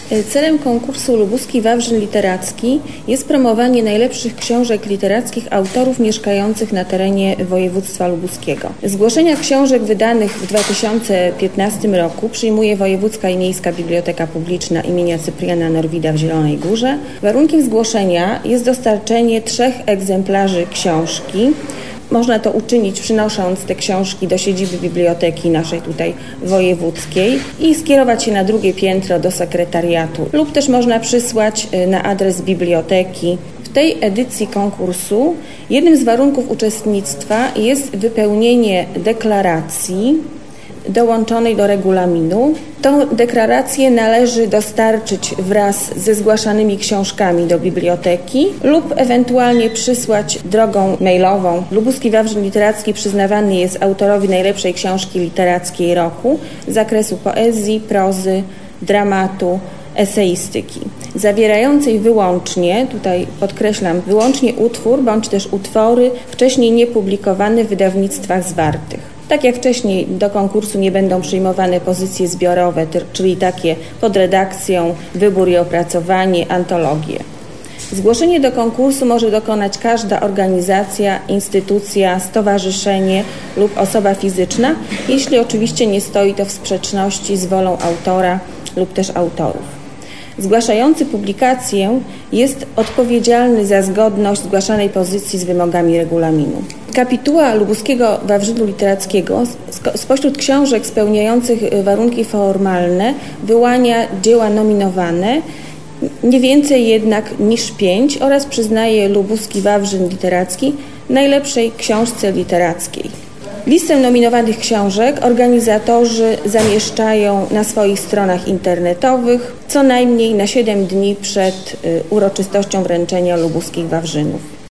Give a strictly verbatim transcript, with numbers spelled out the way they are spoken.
Celem konkursu Lubuski Wawrzyn Literacki jest promowanie najlepszych książek literackich autorów mieszkających na terenie województwa lubuskiego. Zgłoszenia książek wydanych w dwa tysiące piętnastym roku przyjmuje Wojewódzka i Miejska Biblioteka Publiczna imienia Cypriana Norwida w Zielonej Górze. Warunkiem zgłoszenia jest dostarczenie trzech egzemplarzy książki. Można to uczynić przynosząc te książki do siedziby biblioteki naszej tutaj wojewódzkiej i skierować się na drugie piętro do sekretariatu lub też można przysłać na adres biblioteki. W tej edycji konkursu jednym z warunków uczestnictwa jest wypełnienie deklaracji dołączonej do regulaminu. Tą deklarację należy dostarczyć wraz ze zgłaszanymi książkami do biblioteki lub ewentualnie przysłać drogą mailową. Lubuski Wawrzyn Literacki przyznawany jest autorowi najlepszej książki literackiej roku z zakresu poezji, prozy, dramatu, eseistyki, zawierającej wyłącznie, tutaj podkreślam, wyłącznie utwór bądź też utwory wcześniej niepublikowane w wydawnictwach zwartych. Tak jak wcześniej do konkursu nie będą przyjmowane pozycje zbiorowe, czyli takie pod redakcją, wybór i opracowanie, antologie. Zgłoszenie do konkursu może dokonać każda organizacja, instytucja, stowarzyszenie lub osoba fizyczna, jeśli oczywiście nie stoi to w sprzeczności z wolą autora lub też autorów. Zgłaszający publikację jest odpowiedzialny za zgodność zgłaszanej pozycji z wymogami regulaminu. Kapituła Lubuskiego Wawrzynu Literackiego spośród książek spełniających warunki formalne wyłania dzieła nominowane, nie więcej jednak niż pięć oraz przyznaje Lubuski Wawrzyn Literacki najlepszej książce literackiej. Listę nominowanych książek organizatorzy zamieszczają na swoich stronach internetowych co najmniej na siedem dni przed uroczystością wręczenia Lubuskich Wawrzynów.